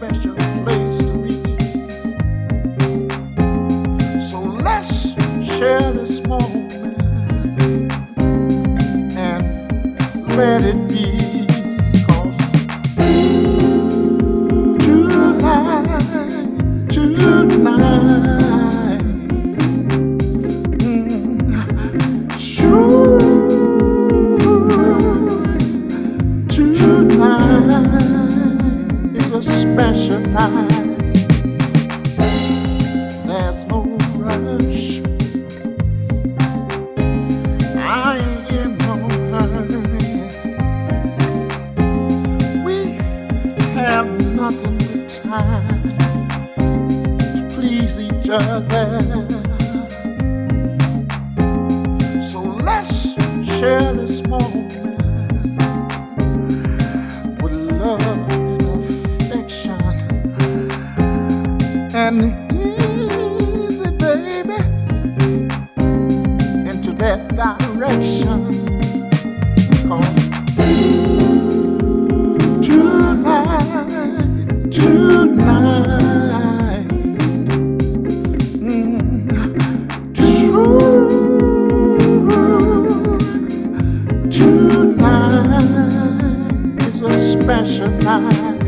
special place to be. So let's share this moment and let it be. 'Cause tonight, sure, tonight is a special night. There's no rush, I ain't in no hurry. We have nothing but time to please each other. So let's share this moment with love and affection. And easy, baby, into that direction. 'Cause tonight, true, tonight is a special night.